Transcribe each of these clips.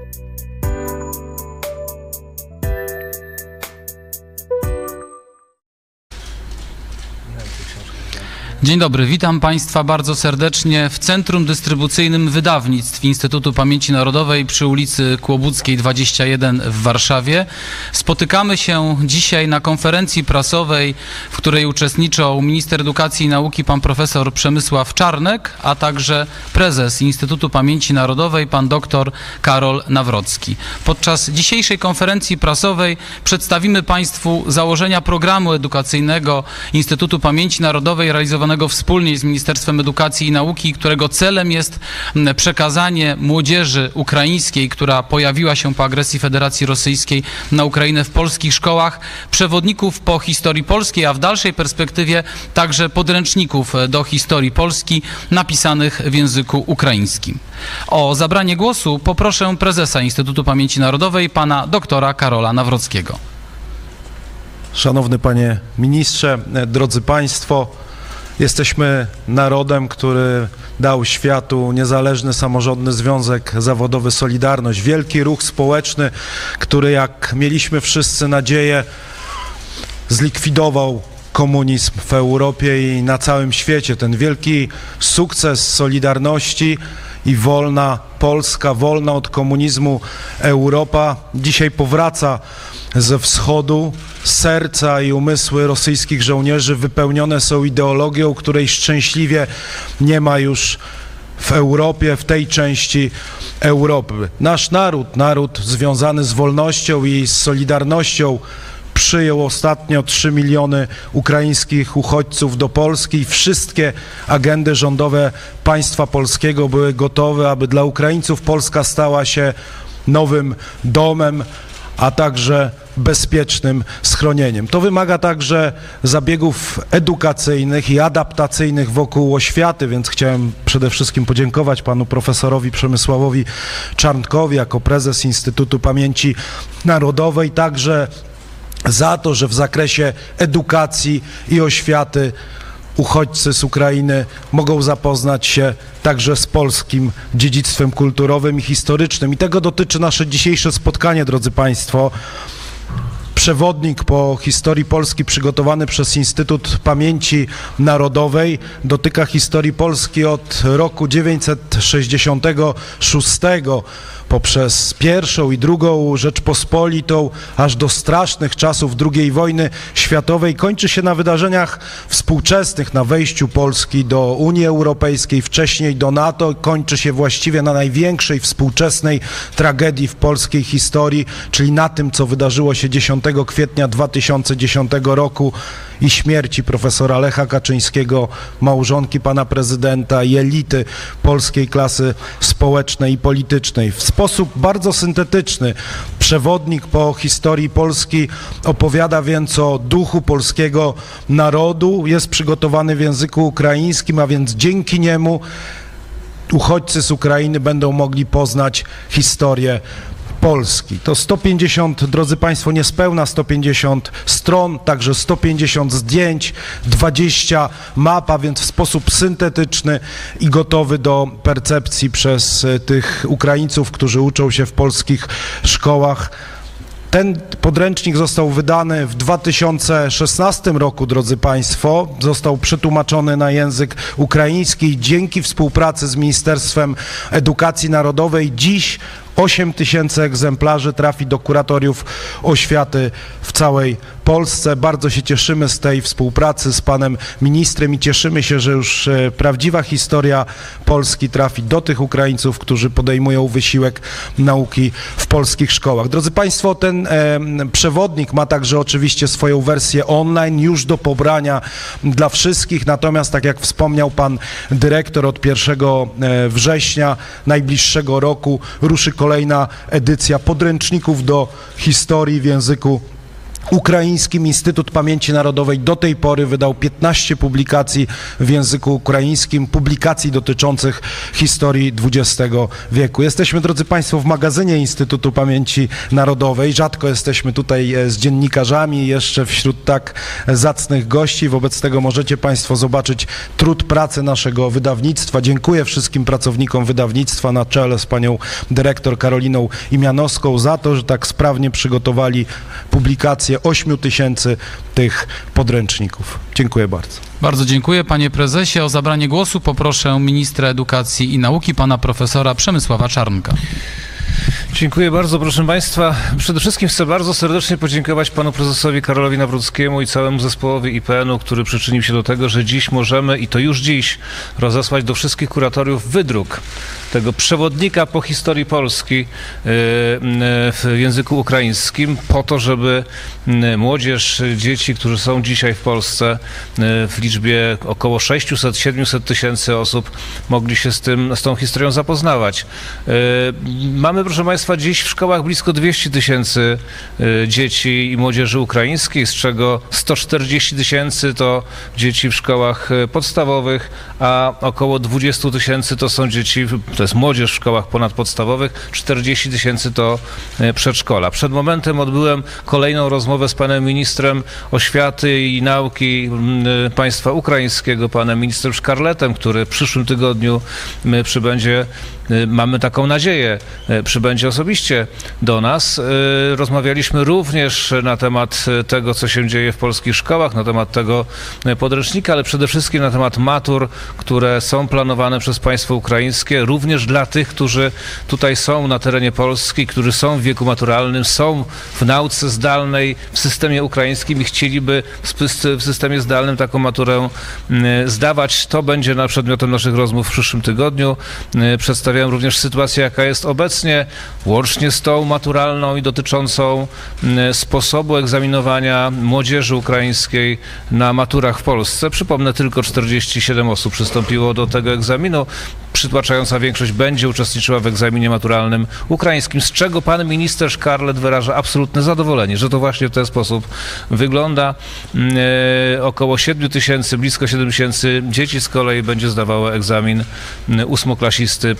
Dzień dobry, witam Państwa bardzo serdecznie w Centrum Dystrybucyjnym Wydawnictw Instytutu Pamięci Narodowej przy ulicy Kłobuckiej 21 w Warszawie. Spotykamy się dzisiaj na konferencji prasowej, w której uczestniczą minister edukacji i nauki pan profesor Przemysław Czarnek, a także prezes Instytutu Pamięci Narodowej pan dr Karol Nawrocki. Podczas dzisiejszej konferencji prasowej przedstawimy Państwu założenia programu edukacyjnego Instytutu Pamięci Narodowej realizowanego wspólnie z Ministerstwem Edukacji i Nauki, którego celem jest przekazanie młodzieży ukraińskiej, która pojawiła się po agresji Federacji Rosyjskiej na Ukrainę w polskich szkołach, przewodników po historii polskiej, a w dalszej perspektywie także podręczników do historii Polski napisanych w języku ukraińskim. O zabranie głosu poproszę prezesa Instytutu Pamięci Narodowej, pana doktora Karola Nawrockiego. Szanowny panie ministrze, drodzy państwo, jesteśmy narodem, który dał światu niezależny samorządny związek zawodowy Solidarność. Wielki ruch społeczny, który, jak mieliśmy wszyscy nadzieję, zlikwidował komunizm w Europie i na całym świecie. Ten wielki sukces Solidarności i wolna Polska, wolna od komunizmu Europa dzisiaj powraca ze wschodu. Serca i umysły rosyjskich żołnierzy wypełnione są ideologią, której szczęśliwie nie ma już w Europie, w tej części Europy. Nasz naród związany z wolnością i z solidarnością przyjął ostatnio 3 miliony ukraińskich uchodźców do Polski i wszystkie agendy rządowe państwa polskiego były gotowe, aby dla Ukraińców Polska stała się nowym domem, a także bezpiecznym schronieniem. To wymaga także zabiegów edukacyjnych i adaptacyjnych wokół oświaty, więc chciałem przede wszystkim podziękować panu profesorowi Przemysławowi Czarnkowi jako prezes Instytutu Pamięci Narodowej także za to, że w zakresie edukacji i oświaty uchodźcy z Ukrainy mogą zapoznać się także z polskim dziedzictwem kulturowym i historycznym. I tego dotyczy nasze dzisiejsze spotkanie, drodzy państwo. Przewodnik po historii Polski przygotowany przez Instytut Pamięci Narodowej dotyka historii Polski od roku 966 poprzez pierwszą i drugą Rzeczpospolitą, aż do strasznych czasów II wojny światowej. Kończy się na wydarzeniach współczesnych, na wejściu Polski do Unii Europejskiej, wcześniej do NATO. Kończy się właściwie na największej współczesnej tragedii w polskiej historii, czyli na tym, co wydarzyło się 10 kwietnia 2010 roku i śmierci profesora Lecha Kaczyńskiego, małżonki pana prezydenta i elity polskiej klasy społecznej i politycznej. W sposób bardzo syntetyczny przewodnik po historii Polski opowiada więc o duchu polskiego narodu. Jest przygotowany w języku ukraińskim, a więc dzięki niemu uchodźcy z Ukrainy będą mogli poznać historię Polski. To 150, drodzy państwo, niespełna 150 stron, także 150 zdjęć, 20 map, a więc w sposób syntetyczny i gotowy do percepcji przez tych Ukraińców, którzy uczą się w polskich szkołach. Ten podręcznik został wydany w 2016 roku, drodzy państwo, został przetłumaczony na język ukraiński. Dzięki współpracy z Ministerstwem Edukacji Narodowej dziś 8 000 egzemplarzy trafi do kuratoriów oświaty w całej Polsce. Bardzo się cieszymy z tej współpracy z panem ministrem i cieszymy się, że już prawdziwa historia Polski trafi do tych Ukraińców, którzy podejmują wysiłek nauki w polskich szkołach. Drodzy państwo, ten przewodnik ma także oczywiście swoją wersję online już do pobrania dla wszystkich, natomiast tak jak wspomniał pan dyrektor, od 1 września najbliższego roku ruszy kolejna edycja podręczników do historii w języku ukraińskim. Instytut Pamięci Narodowej do tej pory wydał 15 publikacji w języku ukraińskim, publikacji dotyczących historii XX wieku. Jesteśmy, drodzy Państwo, w magazynie Instytutu Pamięci Narodowej. Rzadko jesteśmy tutaj z dziennikarzami, jeszcze wśród tak zacnych gości. Wobec tego możecie Państwo zobaczyć trud pracy naszego wydawnictwa. Dziękuję wszystkim pracownikom wydawnictwa na czele z panią dyrektor Karoliną Imianowską za to, że tak sprawnie przygotowali publikację 8000 tych podręczników. Dziękuję bardzo. Bardzo dziękuję, panie prezesie. O zabranie głosu poproszę ministra edukacji i nauki, pana profesora Przemysława Czarnka. Dziękuję bardzo, proszę Państwa. Przede wszystkim chcę bardzo serdecznie podziękować panu prezesowi Karolowi Nawrockiemu i całemu zespołowi IPN-u, który przyczynił się do tego, że dziś możemy, i to już dziś, rozesłać do wszystkich kuratoriów wydruk tego przewodnika po historii Polski w języku ukraińskim, po to, żeby młodzież, dzieci, którzy są dzisiaj w Polsce w liczbie około 600-700 tysięcy osób, mogli się z tą historią zapoznawać. Mamy, proszę Państwa, dziś w szkołach blisko 200 tysięcy dzieci i młodzieży ukraińskiej, z czego 140 tysięcy to dzieci w szkołach podstawowych, a około 20 tysięcy to są dzieci, to jest młodzież w szkołach ponadpodstawowych, 40 tysięcy to przedszkola. Przed momentem odbyłem kolejną rozmowę z panem ministrem oświaty i nauki państwa ukraińskiego, panem ministrem Szkarletem, który w przyszłym tygodniu przybędzie, mamy taką nadzieję, przybędzie osobiście do nas. Rozmawialiśmy również na temat tego, co się dzieje w polskich szkołach, na temat tego podręcznika, ale przede wszystkim na temat matur, które są planowane przez państwo ukraińskie, również dla tych, którzy tutaj są na terenie Polski, którzy są w wieku maturalnym, są w nauce zdalnej w systemie ukraińskim i chcieliby w systemie zdalnym taką maturę zdawać. To będzie przedmiotem naszych rozmów w przyszłym tygodniu. Przedstawiam również sytuację, jaka jest obecnie, łącznie z tą maturalną i dotyczącą sposobu egzaminowania młodzieży ukraińskiej na maturach w Polsce. Przypomnę, tylko 47 osób przystąpiło do tego egzaminu. Przytłaczająca większość będzie uczestniczyła w egzaminie maturalnym ukraińskim, z czego pan minister Szkarlet wyraża absolutne zadowolenie, że to właśnie w ten sposób wygląda. Około 7 tysięcy, blisko 7 tysięcy dzieci z kolei będzie zdawało egzamin ósmoklasisty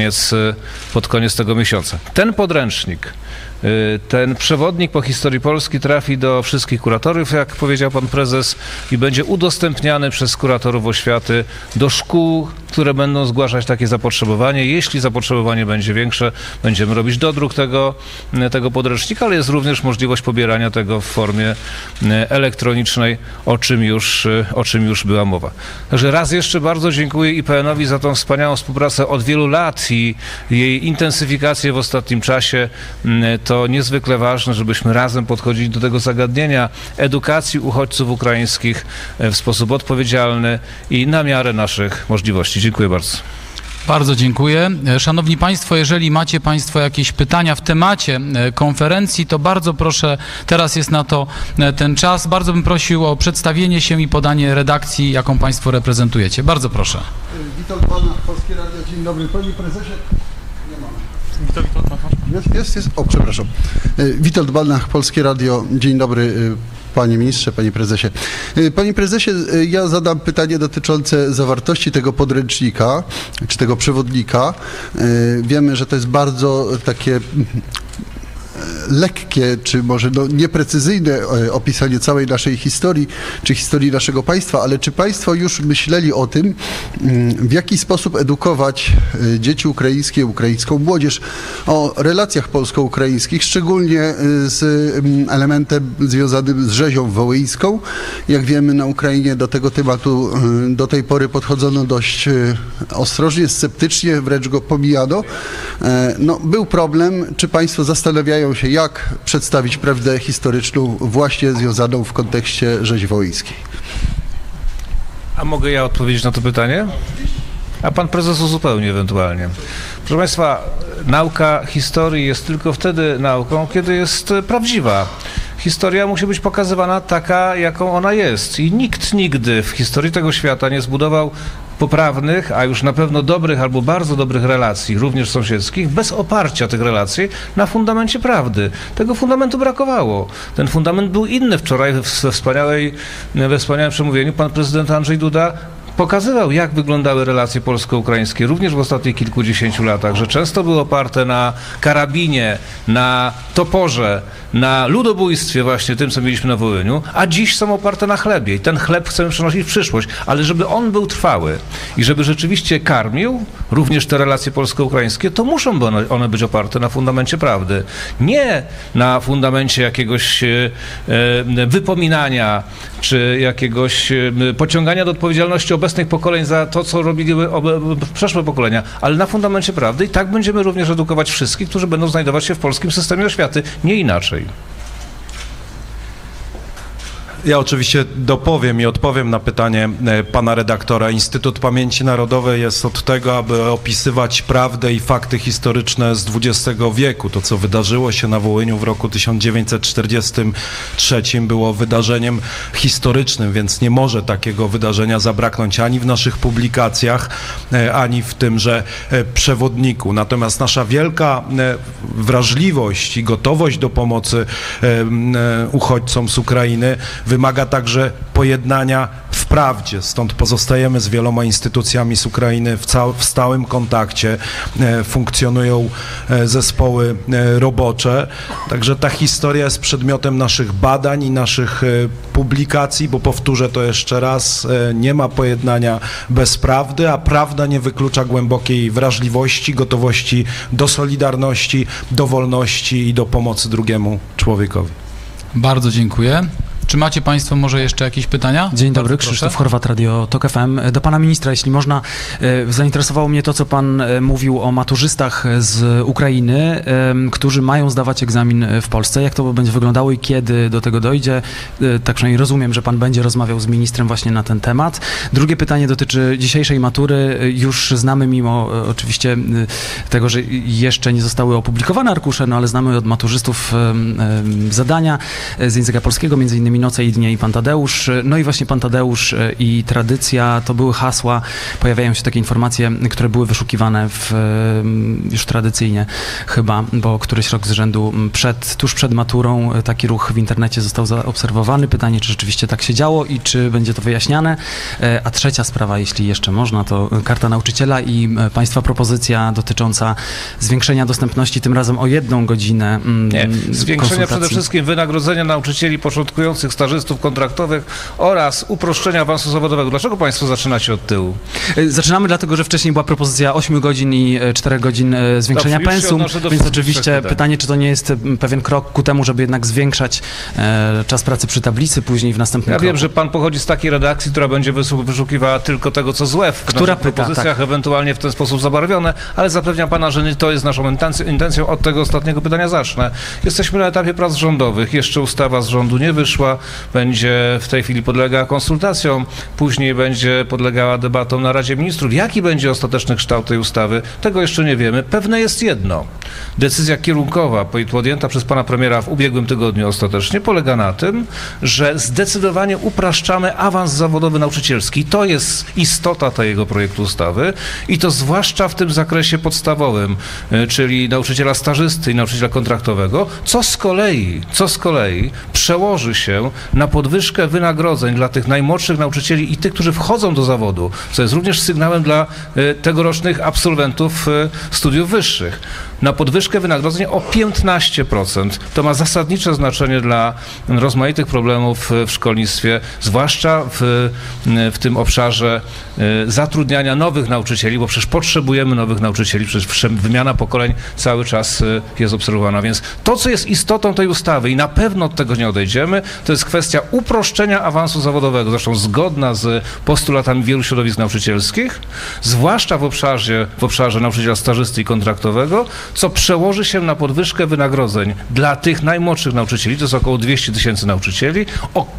pod koniec tego miesiąca. Ten podręcznik, ten przewodnik po historii Polski trafi do wszystkich kuratoriów, jak powiedział pan prezes, i będzie udostępniany przez kuratorów oświaty do szkół, które będą zgłaszać takie zapotrzebowanie. Jeśli zapotrzebowanie będzie większe, będziemy robić dodruk tego podręcznika, ale jest również możliwość pobierania tego w formie elektronicznej, o czym już była mowa. Także raz jeszcze bardzo dziękuję IPN-owi za tą wspaniałą współpracę od wielu lat i jej intensyfikację w ostatnim czasie. To niezwykle ważne, żebyśmy razem podchodzili do tego zagadnienia edukacji uchodźców ukraińskich w sposób odpowiedzialny i na miarę naszych możliwości. Dziękuję bardzo. Bardzo dziękuję. Szanowni Państwo, jeżeli macie Państwo jakieś pytania w temacie konferencji, to bardzo proszę, teraz jest na to ten czas. Bardzo bym prosił o przedstawienie się i podanie redakcji, jaką Państwo reprezentujecie. Bardzo proszę. Witold Balnach, Polskie Radio. Dzień dobry. Panie prezesie. Nie mamy. Jest. O, przepraszam. Witold Balnach, Polskie Radio. Dzień dobry. Panie ministrze, panie prezesie. Panie prezesie, ja zadam pytanie dotyczące zawartości tego podręcznika, czy tego przewodnika. Wiemy, że to jest bardzo takie lekkie, czy może nieprecyzyjne opisanie całej naszej historii, czy historii naszego państwa, ale czy państwo już myśleli o tym, w jaki sposób edukować dzieci ukraińskie, ukraińską młodzież o relacjach polsko-ukraińskich, szczególnie z elementem związanym z rzezią wołyńską. Jak wiemy, na Ukrainie do tego tematu do tej pory podchodzono dość ostrożnie, sceptycznie, wręcz go pomijano. No, był problem, czy państwo zastanawiają się, jak przedstawić prawdę historyczną właśnie związaną w kontekście rzezi wołyńskiej. A mogę ja odpowiedzieć na to pytanie? A pan prezes uzupełni ewentualnie. Proszę Państwa, nauka historii jest tylko wtedy nauką, kiedy jest prawdziwa. Historia musi być pokazywana taka, jaką ona jest. I nikt nigdy w historii tego świata nie zbudował poprawnych, a już na pewno dobrych albo bardzo dobrych relacji, również sąsiedzkich, bez oparcia tych relacji na fundamencie prawdy. Tego fundamentu brakowało. Ten fundament był inny. Wczoraj we wspaniałym przemówieniu pan prezydent Andrzej Duda pokazywał, jak wyglądały relacje polsko-ukraińskie, również w ostatnich kilkudziesięciu latach, że często były oparte na karabinie, na toporze, na ludobójstwie właśnie tym, co mieliśmy na Wołyniu, a dziś są oparte na chlebie i ten chleb chcemy przenosić w przyszłość, ale żeby on był trwały i żeby rzeczywiście karmił również te relacje polsko-ukraińskie, to muszą one być oparte na fundamencie prawdy. Nie na fundamencie jakiegoś wypominania czy jakiegoś pociągania do odpowiedzialności obecnych pokoleń za to, co robiły przeszłe pokolenia, ale na fundamencie prawdy i tak będziemy również edukować wszystkich, którzy będą znajdować się w polskim systemie oświaty, nie inaczej. Ja oczywiście dopowiem i odpowiem na pytanie pana redaktora. Instytut Pamięci Narodowej jest od tego, aby opisywać prawdę i fakty historyczne z XX wieku. To, co wydarzyło się na Wołyniu w roku 1943 było wydarzeniem historycznym, więc nie może takiego wydarzenia zabraknąć ani w naszych publikacjach, ani w tymże przewodniku. Natomiast nasza wielka wrażliwość i gotowość do pomocy uchodźcom z Ukrainy wymaga także pojednania w prawdzie. Stąd pozostajemy z wieloma instytucjami z Ukrainy w stałym kontakcie. Funkcjonują zespoły robocze. Także ta historia jest przedmiotem naszych badań i naszych publikacji, bo powtórzę to jeszcze raz, nie ma pojednania bez prawdy, a prawda nie wyklucza głębokiej wrażliwości, gotowości do solidarności, do wolności i do pomocy drugiemu człowiekowi. Bardzo dziękuję. Czy macie Państwo może jeszcze jakieś pytania? Dzień dobry, Bardzo Krzysztof proszę. Horwat, Radio TOK FM. Do pana ministra, jeśli można, zainteresowało mnie to, co pan mówił o maturzystach z Ukrainy, którzy mają zdawać egzamin w Polsce. Jak to będzie wyglądało i kiedy do tego dojdzie? Tak przynajmniej rozumiem, że pan będzie rozmawiał z ministrem właśnie na ten temat. Drugie pytanie dotyczy dzisiejszej matury. Już znamy, mimo oczywiście tego, że jeszcze nie zostały opublikowane arkusze, no ale znamy od maturzystów zadania z języka polskiego, między innymi Noce i dnie i Pan Tadeusz. No i właśnie Pan Tadeusz i tradycja to były hasła, pojawiają się takie informacje, które były wyszukiwane już tradycyjnie chyba, bo któryś rok z rzędu tuż przed maturą taki ruch w internecie został zaobserwowany. Pytanie, czy rzeczywiście tak się działo i czy będzie to wyjaśniane. A trzecia sprawa, jeśli jeszcze można, to Karta Nauczyciela i Państwa propozycja dotycząca zwiększenia dostępności, tym razem o 1 godzinę zwiększenia konsultacji. przede wszystkim wynagrodzenia nauczycieli początkujących, stażystów kontraktowych oraz uproszczenia awansu zawodowego. Dlaczego Państwo zaczynacie od tyłu? Zaczynamy dlatego, że wcześniej była propozycja 8 godzin i 4 godzin zwiększenia Dobrze, już się pensum, odnoszę do więc wszystkich oczywiście pytań. pytanie, czy to nie jest pewien krok ku temu, żeby jednak zwiększać czas pracy przy tablicy, później w następnym Ja kroku. wiem, że Pan pochodzi z takiej redakcji, która będzie wyszukiwała tylko tego, co złe w Która naszych pyta, propozycjach, ewentualnie w ten sposób zabarwione, ale zapewniam Pana, że nie to jest naszą intencją. Od tego ostatniego pytania zacznę. Jesteśmy na etapie prac rządowych. Jeszcze ustawa z rządu nie wyszła. Będzie w tej chwili podlegała konsultacjom, później będzie podlegała debatom na Radzie Ministrów. Jaki będzie ostateczny kształt tej ustawy? Tego jeszcze nie wiemy. Pewne jest jedno. Decyzja kierunkowa podjęta przez pana premiera w ubiegłym tygodniu ostatecznie polega na tym, że zdecydowanie upraszczamy awans zawodowy nauczycielski. To jest istota tego projektu ustawy i to zwłaszcza w tym zakresie podstawowym, czyli nauczyciela stażysty i nauczyciela kontraktowego, co z kolei przełoży się na podwyżkę wynagrodzeń dla tych najmłodszych nauczycieli i tych, którzy wchodzą do zawodu, co jest również sygnałem dla tegorocznych absolwentów studiów wyższych. Na podwyżkę wynagrodzeń o 15%. To ma zasadnicze znaczenie dla rozmaitych problemów w szkolnictwie, zwłaszcza w tym obszarze zatrudniania nowych nauczycieli, bo przecież potrzebujemy nowych nauczycieli, przecież wymiana pokoleń cały czas jest obserwowana. Więc to, co jest istotą tej ustawy i na pewno od tego nie odejdziemy, to jest kwestia uproszczenia awansu zawodowego, zresztą zgodna z postulatami wielu środowisk nauczycielskich, zwłaszcza w obszarze nauczyciela stażysty i kontraktowego, co przełoży się na podwyżkę wynagrodzeń dla tych najmłodszych nauczycieli, to jest około 200 000 nauczycieli, o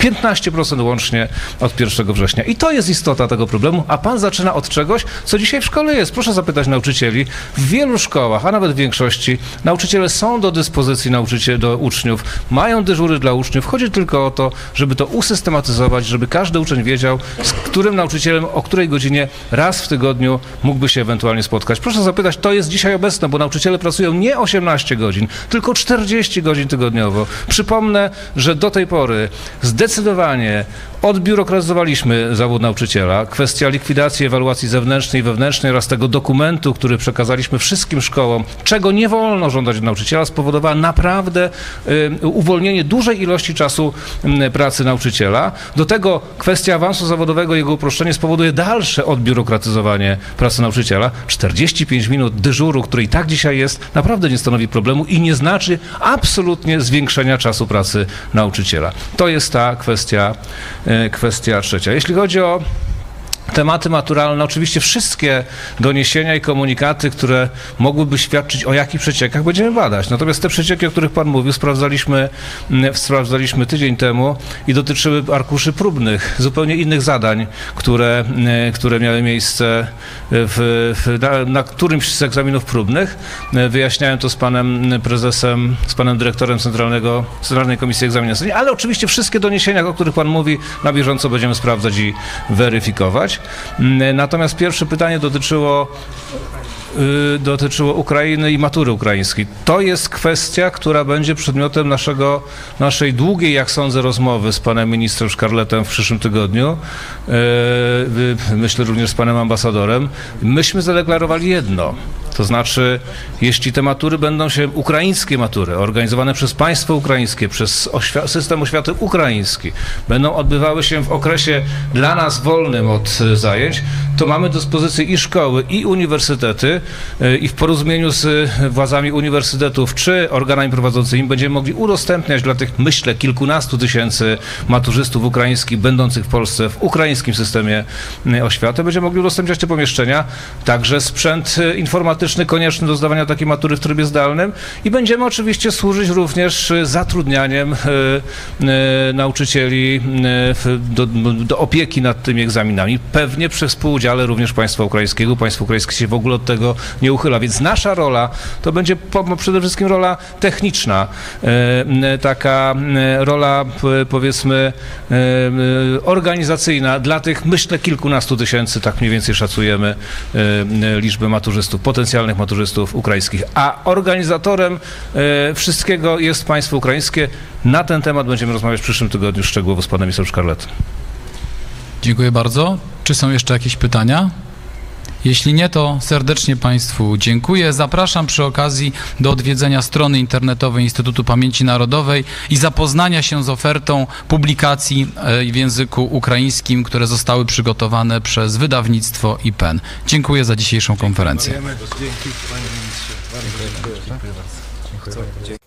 15% łącznie od 1 września. I to jest istota tego problemu, a pan zaczyna od czegoś, co dzisiaj w szkole jest. Proszę zapytać nauczycieli. W wielu szkołach, a nawet w większości, nauczyciele są do dyspozycji do uczniów, mają dyżury dla uczniów. Chodzi tylko o to, żeby to usystematyzować, żeby każdy uczeń wiedział, z którym nauczycielem, o której godzinie raz w tygodniu mógłby się ewentualnie spotkać. Proszę zapytać, to jest dzisiaj obecne, bo nauczyciele pracują nie 18 godzin, tylko 40 godzin tygodniowo. Przypomnę, że do tej pory zdecydowanie odbiurokratyzowaliśmy zawód nauczyciela. Kwestia likwidacji ewaluacji zewnętrznej i wewnętrznej oraz tego dokumentu, który przekazaliśmy wszystkim szkołom, czego nie wolno żądać od nauczyciela, spowodowała naprawdę uwolnienie dużej ilości czasu pracy nauczyciela. Do tego kwestia awansu zawodowego, jego uproszczenie spowoduje dalsze odbiurokratyzowanie pracy nauczyciela. 45 minut dyżuru, który i tak dzisiaj jest, naprawdę nie stanowi problemu i nie znaczy absolutnie zwiększenia czasu pracy nauczyciela. To jest ta kwestia trzecia. Jeśli chodzi o tematy maturalne, oczywiście wszystkie doniesienia i komunikaty, które mogłyby świadczyć o jakich przeciekach, będziemy badać. Natomiast te przecieki, o których pan mówił, sprawdzaliśmy tydzień temu i dotyczyły arkuszy próbnych, zupełnie innych zadań, które miały miejsce na którymś z egzaminów próbnych. Wyjaśniałem to z panem prezesem, z panem dyrektorem Centralnej Komisji Egzaminacyjnej, ale oczywiście wszystkie doniesienia, o których pan mówi, na bieżąco będziemy sprawdzać i weryfikować. Natomiast pierwsze pytanie dotyczyło Ukrainy i matury ukraińskiej. To jest kwestia, która będzie przedmiotem naszej długiej, jak sądzę, rozmowy z panem ministrem Szkarletem w przyszłym tygodniu. Myślę również z panem ambasadorem. Myśmy zadeklarowali jedno. To znaczy, jeśli te matury będą się, ukraińskie matury, organizowane przez państwo ukraińskie, przez system oświaty ukraiński, będą odbywały się w okresie dla nas wolnym od zajęć, to mamy do dyspozycji i szkoły, i uniwersytety, i w porozumieniu z władzami uniwersytetów czy organami prowadzącymi będziemy mogli udostępniać dla tych, myślę, kilkunastu tysięcy maturzystów ukraińskich będących w Polsce w ukraińskim systemie oświaty, będziemy mogli udostępniać te pomieszczenia, także sprzęt informatyczny konieczny do zdawania takiej matury w trybie zdalnym i będziemy oczywiście służyć również zatrudnianiem nauczycieli do opieki nad tymi egzaminami, pewnie przy współudziale również państwa ukraińskiego. Państwo ukraińskie się w ogóle od tego nie uchyla, więc nasza rola to będzie przede wszystkim rola techniczna, taka rola, powiedzmy, organizacyjna dla tych, myślę, kilkunastu tysięcy, tak mniej więcej szacujemy liczbę maturzystów, potencjalnych maturzystów ukraińskich, a organizatorem wszystkiego jest państwo ukraińskie. Na ten temat będziemy rozmawiać w przyszłym tygodniu szczegółowo z panem ministrem Szkarletem. Dziękuję bardzo. Czy są jeszcze jakieś pytania? Jeśli nie, to serdecznie Państwu dziękuję. Zapraszam przy okazji do odwiedzenia strony internetowej Instytutu Pamięci Narodowej i zapoznania się z ofertą publikacji w języku ukraińskim, które zostały przygotowane przez wydawnictwo IPN. Dziękuję za dzisiejszą konferencję. Dzięki, panie ministrze. Bardzo dziękuję. Dziękuję bardzo.